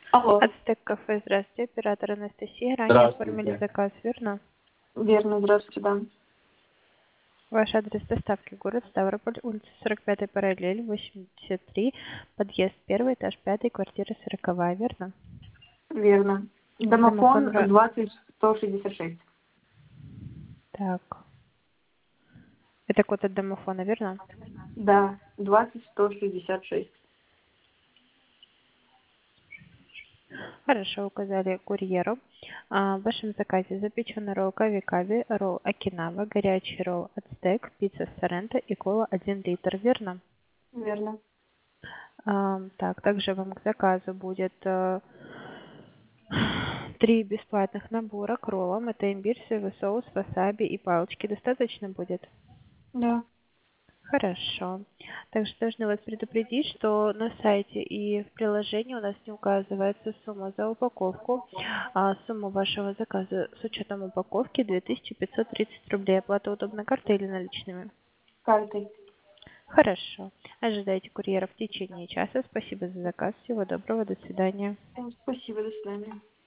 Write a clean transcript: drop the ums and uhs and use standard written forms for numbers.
Алло, Ацтек кафе, здравствуйте, оператор Анастасия. Ранее оформили здравствуйте. заказ, верно? Верно, здравствуйте, да. Ваш адрес доставки город Ставрополь, улица 45-й параллель, 83, подъезд 1, этаж 5, квартира 40, верно? Верно. Домофон, Домофон 20166. так, это код от домофона, верно? Да, 20166. Хорошо, указали курьеру. В вашем заказе запеченный ролл кави-кави, ролл окинава, горячий ролл ацтек, пицца соренто и кола 1 литр, верно? Верно. Так, также вам к заказу будет 3 бесплатных набора к роллам. Это имбирь, соевый соус, васаби и палочки. Достаточно будет? Да. Хорошо. Также должны вас предупредить, что на сайте и в приложении у нас не указывается сумма за упаковку. Сумма вашего заказа с учетом упаковки 2530 рублей. Оплата удобной картой или наличными? Картой. Хорошо. Ожидайте курьера в течение часа. Спасибо за заказ. Всего доброго. До свидания. Спасибо, до свидания.